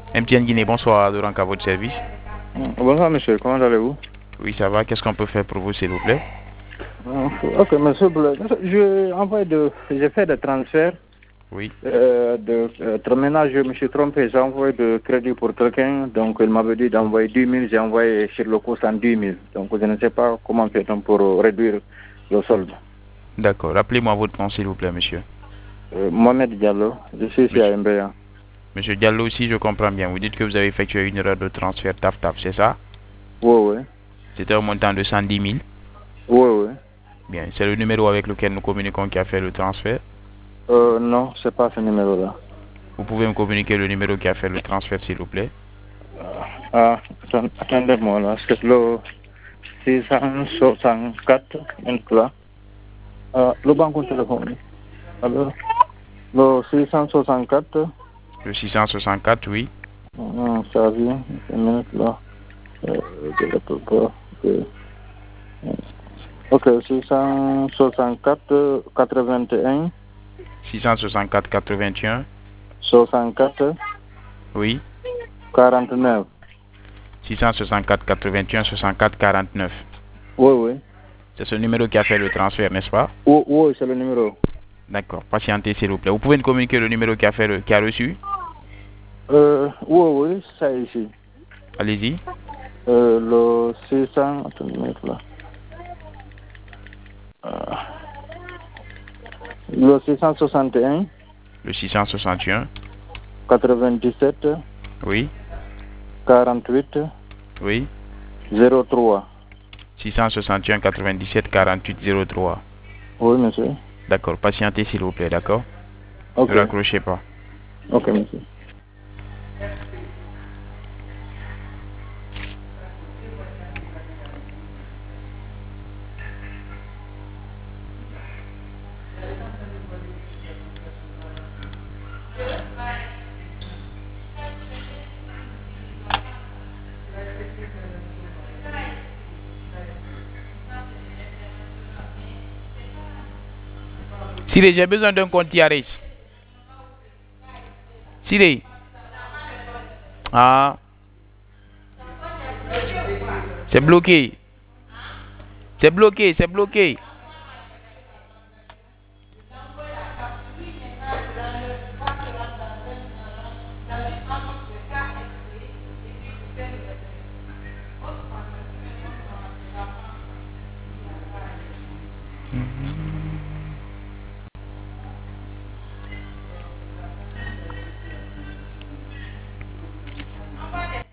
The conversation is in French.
MTN Guinée, bonsoir, Dorank à votre service. Bonsoir monsieur, comment allez-vous? Oui, ça va. Qu'est-ce qu'on peut faire pour vous, s'il vous plaît? Ok, monsieur Bleu, j'ai fait des transferts. Oui. Maintenant, je me suis trompé, j'ai envoyé de crédit pour quelqu'un, donc il m'avait dit d'envoyer 10 000, j'ai envoyé sur le coût 110 000. Donc je ne sais pas comment faire pour réduire le solde. D'accord. Rappelez-moi votre nom, s'il vous plaît, monsieur. Mohamed Diallo, je suis ici à Monsieur, MBA. monsieur Diallo, aussi, je comprends bien. Vous dites que vous avez effectué une erreur de transfert TAF-TAF, c'est ça? Oui, oui, C'était un montant de 110 000. oui, oui. Bien, c'est le numéro avec lequel nous communiquons qui a fait le transfert. Non, c'est pas ce numéro-là. Vous pouvez me communiquer le numéro qui a fait le transfert, s'il vous plaît? Attendez-moi là, c'est le 664, là. Le banque au téléphone. Alors, le 664, Le 664, oui. ça vient, une minute là. Je ne peux pas. Ok, 664, 81, 664 81, 64, oui. 49. 664 81 64 49. Oui, oui. C'est ce numéro qui a fait le transfert, n'est-ce pas? Oui, oui, c'est le numéro. D'accord. Patientez, s'il vous plaît. Vous pouvez me communiquer le numéro qui a reçu? Oui, oui, ça ici. Allez-y. Le 600, attends une minute là. Euh, le 661, Le 661, 97, oui. 48, Oui. 03. 661 97 48 03. Oui, monsieur. D'accord. Patientez, s'il vous plaît, d'accord? Ne Ok, raccrochez pas. ok, monsieur. Siré, j'ai besoin d'un compte Yaris. Siré. Ah, c'est bloqué. C'est bloqué, c'est bloqué.